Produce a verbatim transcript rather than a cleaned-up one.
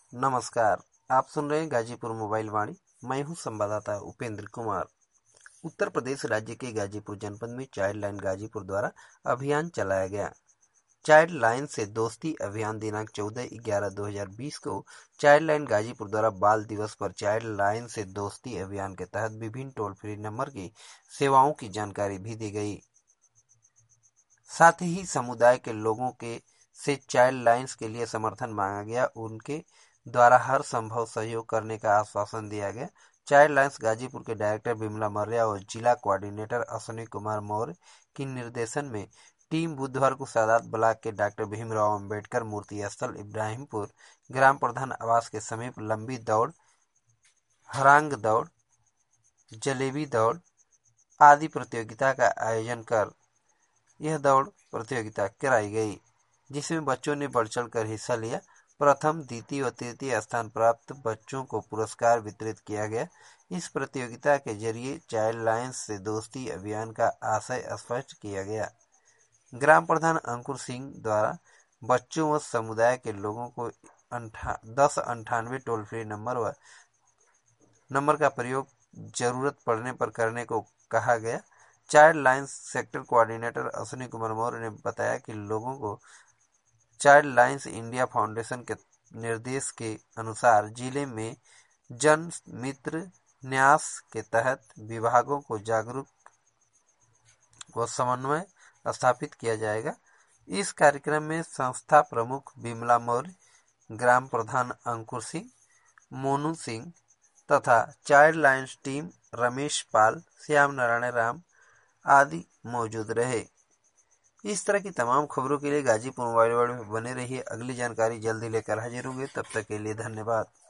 नमस्कार। आप सुन रहे हैं गाजीपुर मोबाइल वाणी। मैं हूं संवाददाता उपेंद्र कुमार। उत्तर प्रदेश राज्य के गाजीपुर जनपद में चाइल्ड लाइन गाजीपुर द्वारा अभियान चलाया गया। चाइल्ड लाइन से दोस्ती अभियान दिनांक चौदह ग्यारह दो हजार बीस को चाइल्ड लाइन गाजीपुर द्वारा बाल दिवस पर चाइल्ड लाइन से दोस्ती अभियान के तहत विभिन्न टोल फ्री नंबर की सेवाओं की जानकारी भी दी गई। साथ ही समुदाय के लोगों के से चाइल्ड लाइन्स के लिए समर्थन मांगा गया। उनके द्वारा हर संभव सहयोग करने का आश्वासन दिया गया। चाइल्ड लाइन्स गाजीपुर के डायरेक्टर बिमला मौर्य और जिला कोऑर्डिनेटर अश्विनी कुमार मौर्य की निर्देशन में टीम बुधवार को सादात ब्लॉक के डॉक्टर भीमराव अंबेडकर मूर्ति स्थल इब्राहिमपुर ग्राम प्रधान आवास के समीप लंबी दौड़, हरांग दौड़, जलेबी दौड़ आदि प्रतियोगिता का आयोजन कर यह दौड़ प्रतियोगिता कराई गई, जिसमें बच्चों ने बढ़ चढ़ कर हिस्सा लिया। प्रथम, द्वितीय और तृतीय स्थान प्राप्त बच्चों को पुरस्कार वितरित किया गया। इस प्रतियोगिता के जरिए चाइल्ड लाइन्स से दोस्ती अभियान का आशय स्पष्ट किया गया। ग्राम प्रधान अंकुर सिंह द्वारा बच्चों व समुदाय के लोगों को अंठा दस अंठानवे टोल फ्री नंबर व नंबर का प्रयोग जरूरत पड़ने पर करने को कहा गया। Child lines sector coordinator Ashwini Kumar Maurya ने बताया कि लोगों को चाइल्ड लाइन्स इंडिया फाउंडेशन के निर्देश के अनुसार जिले में जन मित्र न्यास के तहत विभागों को जागरूक व समन्वय स्थापित किया जाएगा। इस कार्यक्रम में संस्था प्रमुख बिमला मौर्य, ग्राम प्रधान अंकुर सिंह, मोनू सिंह तथा child lines team Ramesh Pal, Shyam Narayan Ram आदि मौजूद रहे। इस तरह की तमाम खबरों के लिए गाजीपुर मोबाइल वाणी में बने रहिए। अगली जानकारी जल्दी लेकर हाजिर होंगे। तब तक के लिए धन्यवाद।